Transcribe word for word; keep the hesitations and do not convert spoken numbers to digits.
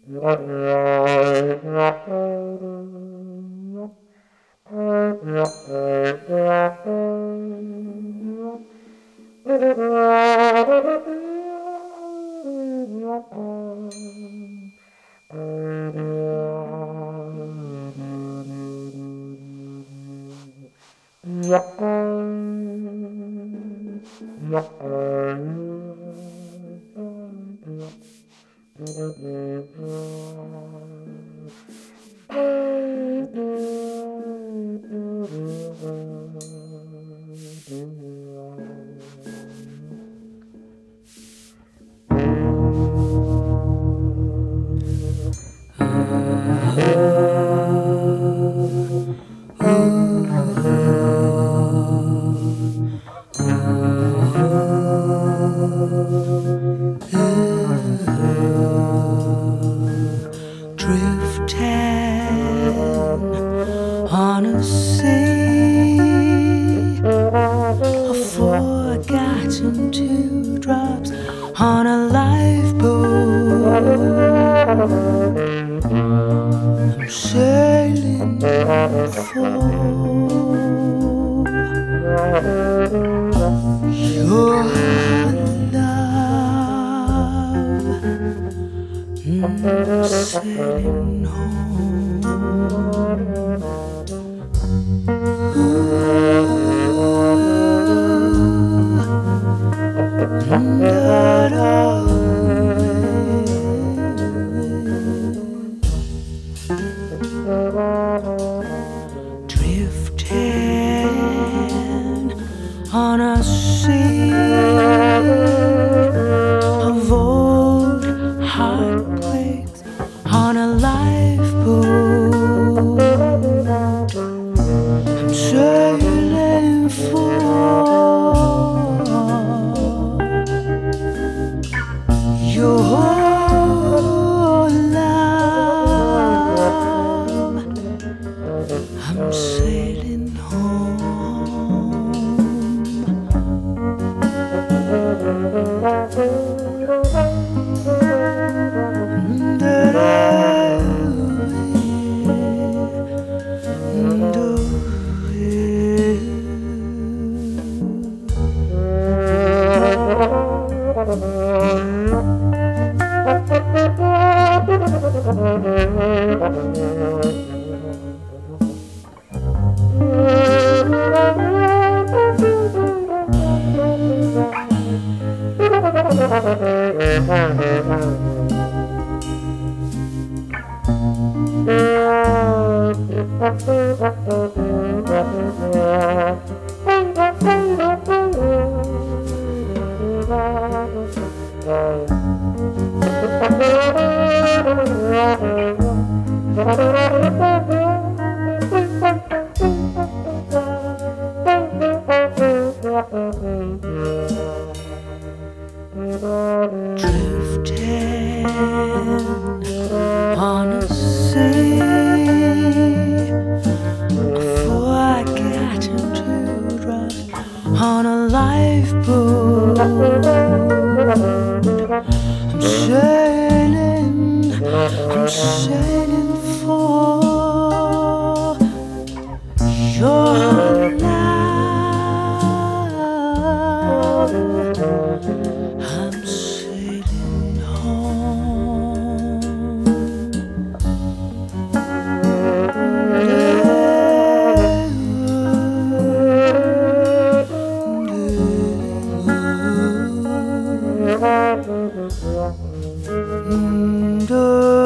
Drifting on a sea of forgotten teardrops on a lifeboat. I'm sailing for your love. I'm sailing home. Drifting on a sea of old heartbreaks on a lifeboat. I'm sailing for your love. I'm sailing home. Drifting on a sea of forgotten teardrops on a lifeboat. I'm sailing, I'm sailing for your love. I'm sailing home. Do